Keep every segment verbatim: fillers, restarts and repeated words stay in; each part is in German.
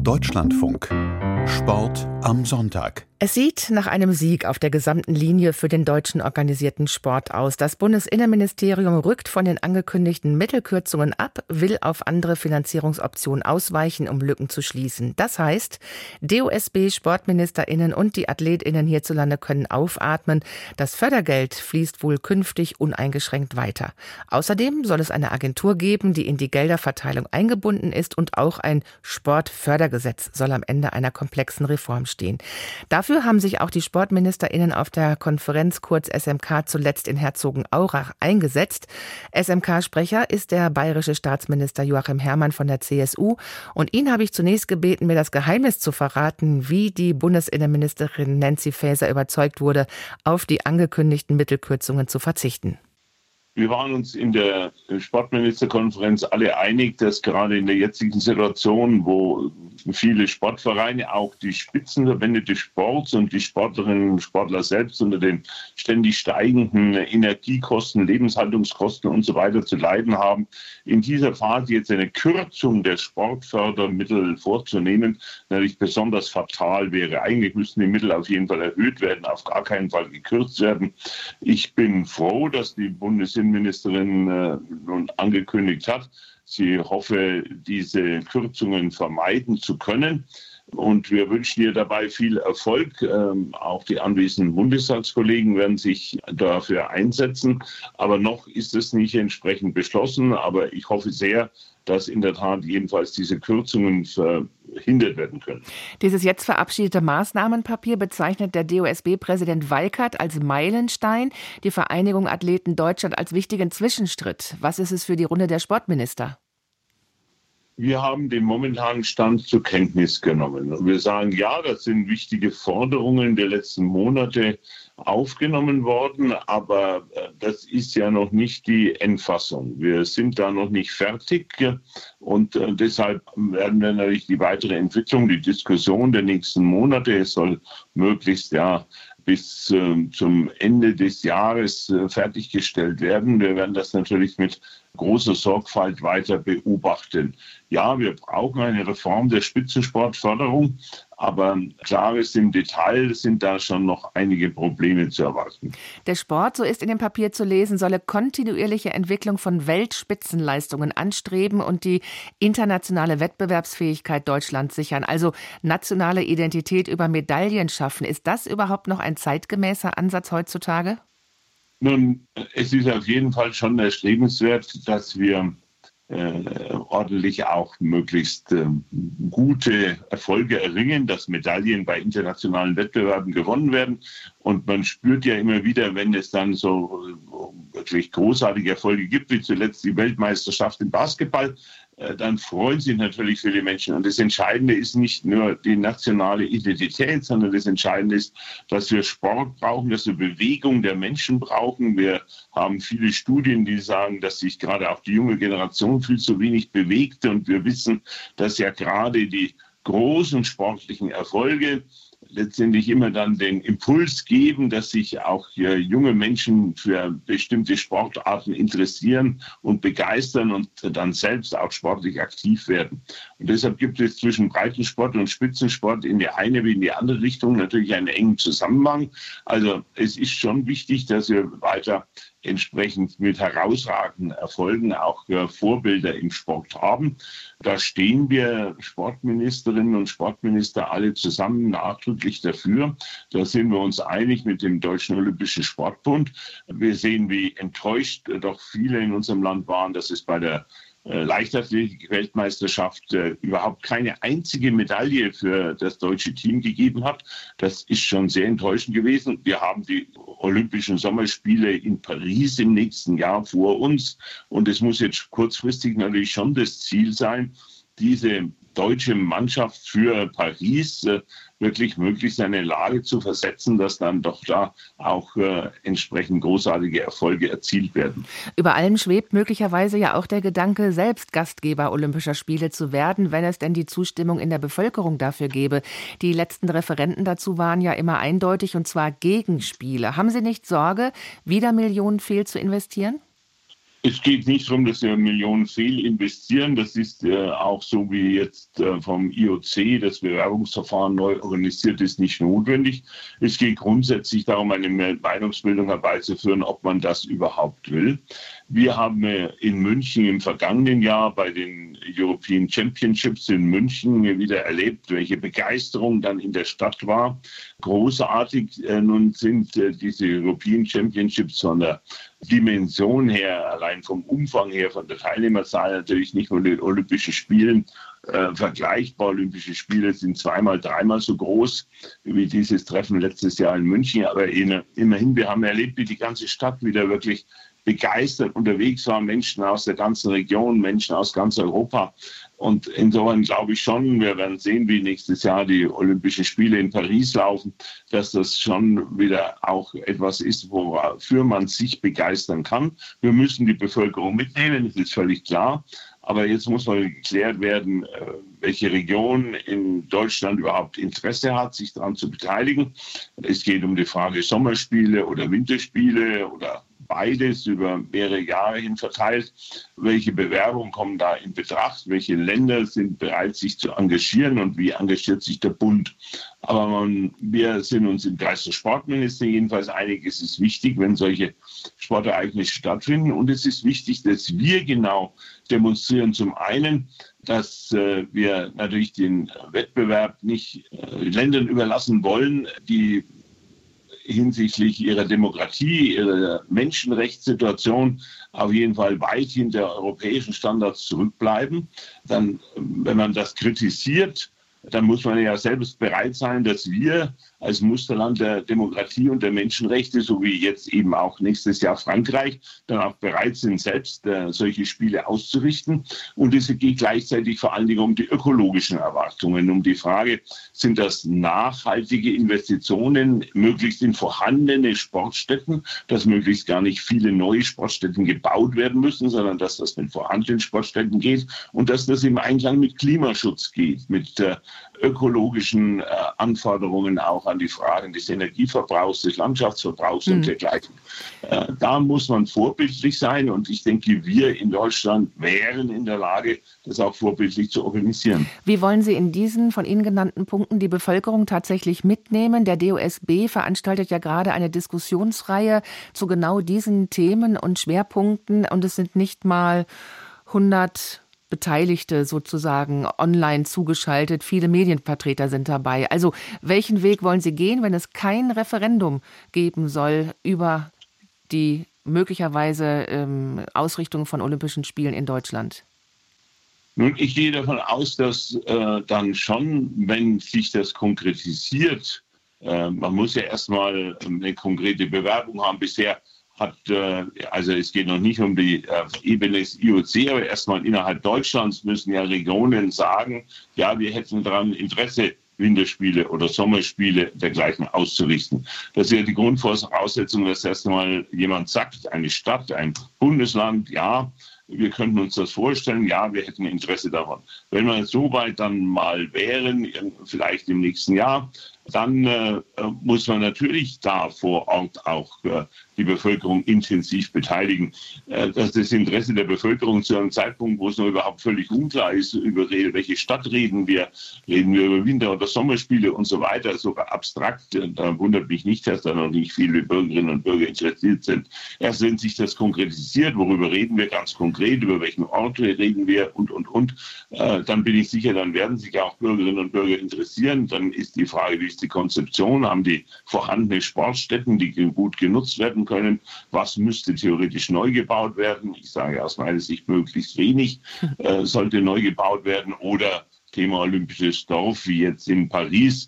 Deutschlandfunk. Sport am Sonntag. Es sieht nach einem Sieg auf der gesamten Linie für den deutschen organisierten Sport aus. Das Bundesinnenministerium rückt von den angekündigten Mittelkürzungen ab, will auf andere Finanzierungsoptionen ausweichen, um Lücken zu schließen. Das heißt, D O S B, SportministerInnen und die AthletInnen hierzulande können aufatmen. Das Fördergeld fließt wohl künftig uneingeschränkt weiter. Außerdem soll es eine Agentur geben, die in die Gelderverteilung eingebunden ist, und auch ein Sportfördergesetz soll am Ende einer komplexen Reform stehen. Dafür haben sich auch die SportministerInnen auf der Konferenz kurz S M K zuletzt in Herzogenaurach eingesetzt. S M K-Sprecher ist der bayerische Staatsminister Joachim Herrmann von der C S U. Und ihn habe ich zunächst gebeten, mir das Geheimnis zu verraten, wie die Bundesinnenministerin Nancy Faeser überzeugt wurde, auf die angekündigten Mittelkürzungen zu verzichten. Wir waren uns in der Sportministerkonferenz alle einig, dass gerade in der jetzigen Situation, wo viele Sportvereine, auch die Spitzenverbände des Sports und die Sportlerinnen und Sportler selbst unter den ständig steigenden Energiekosten, Lebenshaltungskosten und so weiter zu leiden haben, in dieser Phase jetzt eine Kürzung der Sportfördermittel vorzunehmen, natürlich besonders fatal wäre. Eigentlich müssten die Mittel auf jeden Fall erhöht werden, auf gar keinen Fall gekürzt werden. Ich bin froh, dass die Bundesinnenministerin äh, nun angekündigt hat, sie hoffe, diese Kürzungen vermeiden zu können. Und wir wünschen ihr dabei viel Erfolg. Ähm, auch die anwesenden Bundestagskollegen werden sich dafür einsetzen. Aber noch ist es nicht entsprechend beschlossen. Aber ich hoffe sehr, dass in der Tat jedenfalls diese Kürzungen verhindert werden können. Dieses jetzt verabschiedete Maßnahmenpapier bezeichnet der D O S B-Präsident Weikert als Meilenstein, die Vereinigung Athleten Deutschland als wichtigen Zwischenschritt. Was ist es für die Runde der Sportminister? Wir haben den momentanen Stand zur Kenntnis genommen. Und wir sagen, ja, das sind wichtige Forderungen der letzten Monate aufgenommen worden, aber das ist ja noch nicht die Endfassung. Wir sind da noch nicht fertig und deshalb werden wir natürlich die weitere Entwicklung, die Diskussion der nächsten Monate, es soll möglichst ja bis äh, zum Ende des Jahres äh, fertiggestellt werden. Wir werden das natürlich mit großer Sorgfalt weiter beobachten. Ja, wir brauchen eine Reform der Spitzensportförderung, aber klar ist, im Detail sind da schon noch einige Probleme zu erwarten. Der Sport, so ist in dem Papier zu lesen, solle kontinuierliche Entwicklung von Weltspitzenleistungen anstreben und die internationale Wettbewerbsfähigkeit Deutschlands sichern, also nationale Identität über Medaillen schaffen. Ist das überhaupt noch ein zeitgemäßer Ansatz heutzutage? Nun, es ist auf jeden Fall schon erstrebenswert, dass wir äh, ordentlich auch möglichst äh, gute Erfolge erringen, dass Medaillen bei internationalen Wettbewerben gewonnen werden. Und man spürt ja immer wieder, wenn es dann so äh, wirklich großartige Erfolge gibt, wie zuletzt die Weltmeisterschaft im Basketball, äh, dann freuen sich natürlich viele Menschen. Und das Entscheidende ist nicht nur die nationale Identität, sondern das Entscheidende ist, dass wir Sport brauchen, dass wir Bewegung der Menschen brauchen. Wir haben viele Studien, die sagen, dass sich gerade auch die junge Generation viel zu wenig bewegt. Und wir wissen, dass ja gerade die großen sportlichen Erfolge letztendlich immer dann den Impuls geben, dass sich auch äh, junge Menschen für bestimmte Sportarten interessieren und begeistern und äh, dann selbst auch sportlich aktiv werden. Und deshalb gibt es zwischen Breitensport und Spitzensport in die eine wie in die andere Richtung natürlich einen engen Zusammenhang. Also es ist schon wichtig, dass wir weiter entsprechend mit herausragenden Erfolgen auch äh, Vorbilder im Sport haben. Da stehen wir Sportministerinnen und Sportminister alle zusammen nachdrücklich dafür. Da sind wir uns einig mit dem Deutschen Olympischen Sportbund. Wir sehen, wie enttäuscht äh, doch viele in unserem Land waren, dass es bei der Leichtathletik-Weltmeisterschaft äh, überhaupt keine einzige Medaille für das deutsche Team gegeben hat. Das ist schon sehr enttäuschend gewesen. Wir haben die Olympischen Sommerspiele in Paris im nächsten Jahr vor uns. Und es muss jetzt kurzfristig natürlich schon das Ziel sein, diese deutsche Mannschaft für Paris äh, wirklich möglichst in eine Lage zu versetzen, dass dann doch da auch äh, entsprechend großartige Erfolge erzielt werden. Über allem schwebt möglicherweise ja auch der Gedanke, selbst Gastgeber Olympischer Spiele zu werden, wenn es denn die Zustimmung in der Bevölkerung dafür gäbe. Die letzten Referenten dazu waren ja immer eindeutig, und zwar gegen Spiele. Haben Sie nicht Sorge, wieder Millionen fehl zu investieren? Es geht nicht darum, dass wir Millionen fehl investieren. Das ist äh, auch so, wie jetzt äh, vom I O C das Bewerbungsverfahren neu organisiert ist, nicht notwendig. Es geht grundsätzlich darum, eine Meinungsbildung herbeizuführen, ob man das überhaupt will. Wir haben äh, in München im vergangenen Jahr bei den European Championships in München wieder erlebt, welche Begeisterung dann in der Stadt war. Großartig. Äh, nun sind äh, diese European Championships von der Dimension her, allein vom Umfang her, von der Teilnehmerzahl natürlich nicht mit den Olympischen Spielen äh, vergleichbar. Olympische Spiele sind zweimal, dreimal so groß wie dieses Treffen letztes Jahr in München. Aber in, immerhin, wir haben erlebt, wie die ganze Stadt wieder wirklich begeistert unterwegs war. Menschen aus der ganzen Region, Menschen aus ganz Europa. Und insofern glaube ich schon, wir werden sehen, wie nächstes Jahr die Olympischen Spiele in Paris laufen, dass das schon wieder auch etwas ist, wofür man sich begeistern kann. Wir müssen die Bevölkerung mitnehmen, das ist völlig klar. Aber jetzt muss mal geklärt werden, welche Region in Deutschland überhaupt Interesse hat, sich daran zu beteiligen. Es geht um die Frage Sommerspiele oder Winterspiele oder beides über mehrere Jahre hin verteilt. Welche Bewerbungen kommen da in Betracht? Welche Länder sind bereit, sich zu engagieren und wie engagiert sich der Bund? Aber man, wir sind uns im Kreis der Sportminister jedenfalls einig, es ist wichtig, wenn solche Sportereignisse stattfinden. Und es ist wichtig, dass wir genau demonstrieren. Zum einen, dass äh, wir natürlich den Wettbewerb nicht äh, Ländern überlassen wollen, die hinsichtlich ihrer Demokratie, ihrer Menschenrechtssituation auf jeden Fall weit hinter europäischen Standards zurückbleiben. Dann, wenn man das kritisiert, dann muss man ja selbst bereit sein, dass wir als Musterland der Demokratie und der Menschenrechte, so wie jetzt eben auch nächstes Jahr Frankreich, dann auch bereit sind, selbst äh, solche Spiele auszurichten. Und es geht gleichzeitig vor allen Dingen um die ökologischen Erwartungen, um die Frage, sind das nachhaltige Investitionen, möglichst in vorhandene Sportstätten, dass möglichst gar nicht viele neue Sportstätten gebaut werden müssen, sondern dass das mit vorhandenen Sportstätten geht und dass das im Einklang mit Klimaschutz geht, mit äh, ökologischen äh, Anforderungen auch an die Fragen des Energieverbrauchs, des Landschaftsverbrauchs mhm. und dergleichen. Äh, da muss man vorbildlich sein und ich denke, wir in Deutschland wären in der Lage, das auch vorbildlich zu organisieren. Wie wollen Sie in diesen von Ihnen genannten Punkten die Bevölkerung tatsächlich mitnehmen? Der D O S B veranstaltet ja gerade eine Diskussionsreihe zu genau diesen Themen und Schwerpunkten und es sind nicht mal hundert Beteiligte sozusagen online zugeschaltet. Viele Medienvertreter sind dabei. Also welchen Weg wollen Sie gehen, wenn es kein Referendum geben soll über die möglicherweise ähm, Ausrichtung von Olympischen Spielen in Deutschland? Nun, ich gehe davon aus, dass äh, dann schon, wenn sich das konkretisiert, äh, man muss ja erstmal eine konkrete Bewerbung haben. Bisher hat, äh, also es geht noch nicht um die äh, Ebene des I O C, aber erstmal innerhalb Deutschlands müssen ja Regionen sagen, ja, wir hätten daran Interesse, Winterspiele oder Sommerspiele dergleichen auszurichten. Das ist ja die Grundvoraussetzung, dass erstmal jemand sagt, eine Stadt, ein Bundesland, ja, wir könnten uns das vorstellen, ja, wir hätten Interesse daran. Wenn wir so weit dann mal wären, vielleicht im nächsten Jahr, dann äh, muss man natürlich da vor Ort auch äh, die Bevölkerung intensiv beteiligen. Äh, dass das Interesse der Bevölkerung zu einem Zeitpunkt, wo es noch überhaupt völlig unklar ist, über welche Stadt reden wir, reden wir über Winter- oder Sommerspiele und so weiter, sogar abstrakt, da wundert mich nicht, dass da noch nicht viele Bürgerinnen und Bürger interessiert sind. Erst wenn sich das konkretisiert, worüber reden wir ganz konkret, über welchen Ort reden wir und, und, und, äh, dann bin ich sicher, dann werden sich auch Bürgerinnen und Bürger interessieren. Dann ist die Frage, wie ist die Konzeption, haben die vorhandene Sportstätten, die gut genutzt werden können, was müsste theoretisch neu gebaut werden? Ich sage aus meiner Sicht möglichst wenig äh, sollte neu gebaut werden oder Thema Olympisches Dorf, wie jetzt in Paris,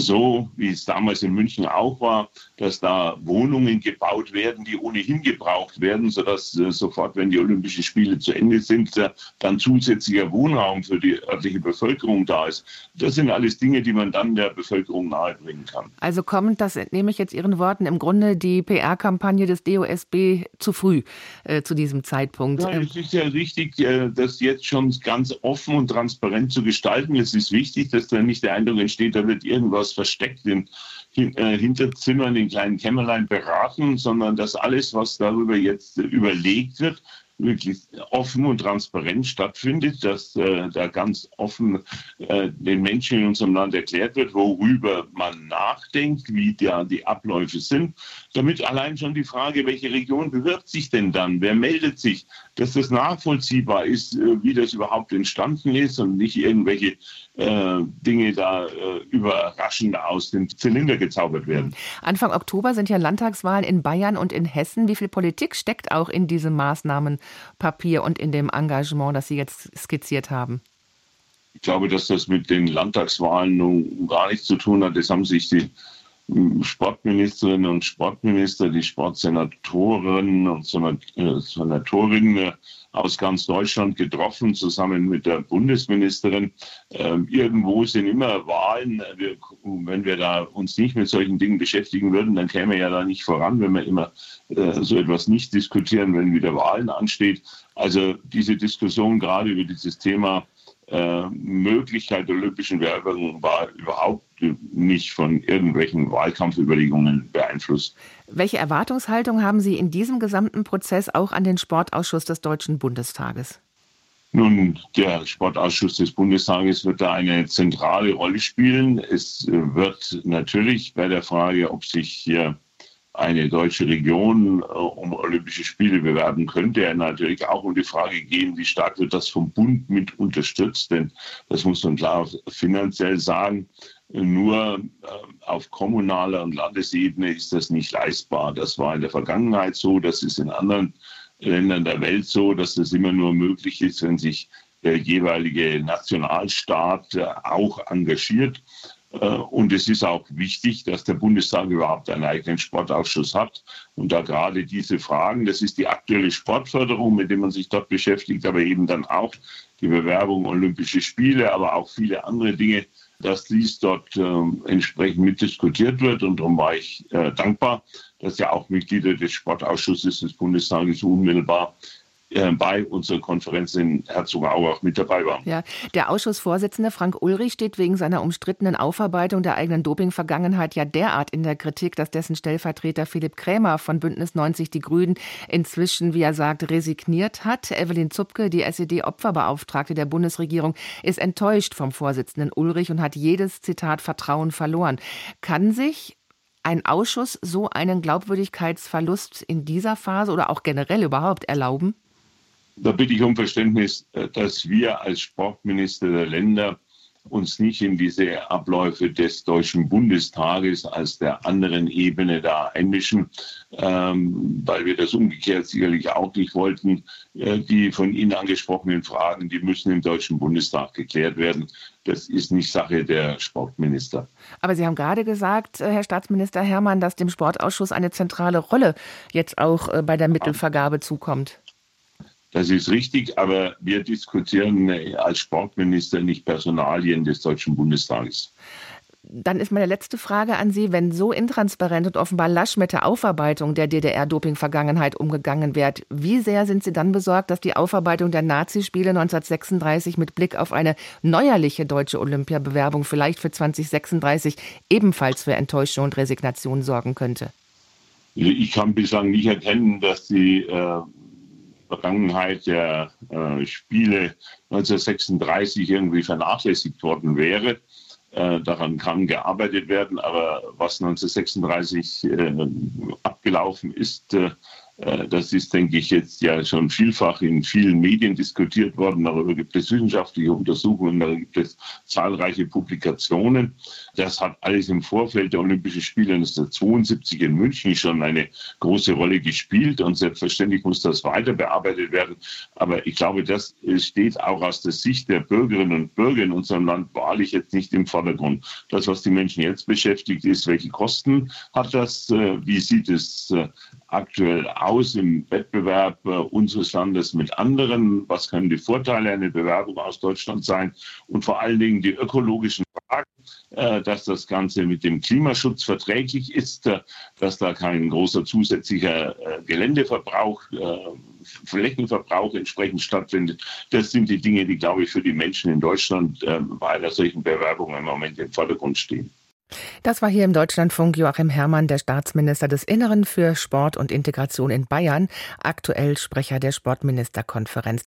so wie es damals in München auch war, dass da Wohnungen gebaut werden, die ohnehin gebraucht werden, sodass äh, sofort, wenn die Olympischen Spiele zu Ende sind, äh, dann zusätzlicher Wohnraum für die örtliche Bevölkerung da ist. Das sind alles Dinge, die man dann der Bevölkerung nahebringen kann. Also kommt, das entnehme ich jetzt Ihren Worten, im Grunde die P R-Kampagne des D O S B zu früh äh, zu diesem Zeitpunkt. Ja, es ist ja richtig, äh, das jetzt schon ganz offen und transparent zu gestalten. Es ist wichtig, dass da nicht der Eindruck entsteht, da wird irgendwas versteckt in äh, Hinterzimmern, in kleinen Kämmerlein beraten, sondern dass alles, was darüber jetzt äh, überlegt wird, wirklich offen und transparent stattfindet, dass äh, da ganz offen äh, den Menschen in unserem Land erklärt wird, worüber man nachdenkt, wie da die Abläufe sind, damit allein schon die Frage, welche Region bewirbt sich denn dann, wer meldet sich, dass das nachvollziehbar ist, äh, wie das überhaupt entstanden ist und nicht irgendwelche äh, Dinge da äh, überraschend aus dem Zylinder gezaubert werden. Anfang Oktober sind ja Landtagswahlen in Bayern und in Hessen. Wie viel Politik steckt auch in diesem Maßnahmenpapier und in dem Engagement, das Sie jetzt skizziert haben? Ich glaube, dass das mit den Landtagswahlen nun gar nichts zu tun hat. Das haben sich die Sportministerinnen und Sportminister, die Sportsenatorinnen und Senatorinnen aus ganz Deutschland getroffen, zusammen mit der Bundesministerin. Ähm, irgendwo sind immer Wahlen. Wir, wenn wir da uns nicht mit solchen Dingen beschäftigen würden, dann käme ja da nicht voran, wenn wir immer äh, so etwas nicht diskutieren, wenn wieder Wahlen ansteht. Also diese Diskussion gerade über dieses Thema Äh, Möglichkeit der olympischen Bewerbung war überhaupt nicht von irgendwelchen Wahlkampfüberlegungen beeinflusst. Welche Erwartungshaltung haben Sie in diesem gesamten Prozess auch an den Sportausschuss des Deutschen Bundestages? Nun, der Sportausschuss des Bundestages wird da eine zentrale Rolle spielen. Es wird natürlich bei der Frage, ob sich hier eine deutsche Region äh, um Olympische Spiele bewerben könnte, ja natürlich auch um die Frage gehen, wie stark wird das vom Bund mit unterstützt, denn das muss man klar finanziell sagen, nur äh, auf kommunaler und Landesebene ist das nicht leistbar. Das war in der Vergangenheit so, das ist in anderen Ländern der Welt so, dass das immer nur möglich ist, wenn sich der jeweilige Nationalstaat äh, auch engagiert. Und es ist auch wichtig, dass der Bundestag überhaupt einen eigenen Sportausschuss hat. Und da gerade diese Fragen, das ist die aktuelle Sportförderung, mit der man sich dort beschäftigt, aber eben dann auch die Bewerbung Olympische Spiele, aber auch viele andere Dinge, dass dies dort äh, entsprechend mitdiskutiert wird. Und darum war ich äh, dankbar, dass ja auch Mitglieder des Sportausschusses des Bundestages unmittelbar bei unserer Konferenz in Herzogenaurach mit dabei waren. Ja, der Ausschussvorsitzende Frank Ulrich steht wegen seiner umstrittenen Aufarbeitung der eigenen Doping-Vergangenheit ja derart in der Kritik, dass dessen Stellvertreter Philipp Krämer von Bündnis neunzig Die Grünen inzwischen, wie er sagt, resigniert hat. Evelyn Zupke, die S E D-Opferbeauftragte der Bundesregierung, ist enttäuscht vom Vorsitzenden Ulrich und hat jedes, Zitat, Vertrauen verloren. Kann sich ein Ausschuss so einen Glaubwürdigkeitsverlust in dieser Phase oder auch generell überhaupt erlauben? Da bitte ich um Verständnis, dass wir als Sportminister der Länder uns nicht in diese Abläufe des Deutschen Bundestages als der anderen Ebene da einmischen, ähm, weil wir das umgekehrt sicherlich auch nicht wollten. Äh, die von Ihnen angesprochenen Fragen, die müssen im Deutschen Bundestag geklärt werden. Das ist nicht Sache der Sportminister. Aber Sie haben gerade gesagt, Herr Staatsminister Hermann, dass dem Sportausschuss eine zentrale Rolle jetzt auch bei der Mittelvergabe zukommt. Das ist richtig, aber wir diskutieren als Sportminister nicht Personalien des Deutschen Bundestages. Dann ist meine letzte Frage an Sie, wenn so intransparent und offenbar lasch mit der Aufarbeitung der D D R-Doping-Vergangenheit umgegangen wird, wie sehr sind Sie dann besorgt, dass die Aufarbeitung der Nazispiele neunzehnhundertsechsunddreißig mit Blick auf eine neuerliche deutsche Olympiabewerbung vielleicht für zweitausendsechsunddreißig ebenfalls für Enttäuschung und Resignation sorgen könnte? Ich kann bislang nicht erkennen, dass die äh, Vergangenheit der äh, Spiele neunzehnhundertsechsunddreißig irgendwie vernachlässigt worden wäre. Äh, daran kann gearbeitet werden, aber was neunzehnhundertsechsunddreißig äh, abgelaufen ist, äh, das ist, denke ich, jetzt ja schon vielfach in vielen Medien diskutiert worden. Darüber gibt es wissenschaftliche Untersuchungen, darüber gibt es zahlreiche Publikationen. Das hat alles im Vorfeld der Olympischen Spiele neunzehnhundertzweiundsiebzig in München schon eine große Rolle gespielt. Und selbstverständlich muss das weiter bearbeitet werden. Aber ich glaube, das steht auch aus der Sicht der Bürgerinnen und Bürger in unserem Land wahrlich jetzt nicht im Vordergrund. Das, was die Menschen jetzt beschäftigt, ist, welche Kosten hat das? Wie sieht es aktuell aus im Wettbewerb äh, unseres Landes mit anderen? Was können die Vorteile einer Bewerbung aus Deutschland sein? Und vor allen Dingen die ökologischen Fragen, äh, dass das Ganze mit dem Klimaschutz verträglich ist, äh, dass da kein großer zusätzlicher äh, Geländeverbrauch, äh, Flächenverbrauch entsprechend stattfindet. Das sind die Dinge, die, glaube ich, für die Menschen in Deutschland äh, bei einer solchen Bewerbung im Moment im Vordergrund stehen. Das war hier im Deutschlandfunk Joachim Herrmann, der Staatsminister des Inneren für Sport und Integration in Bayern, aktuell Sprecher der Sportministerkonferenz.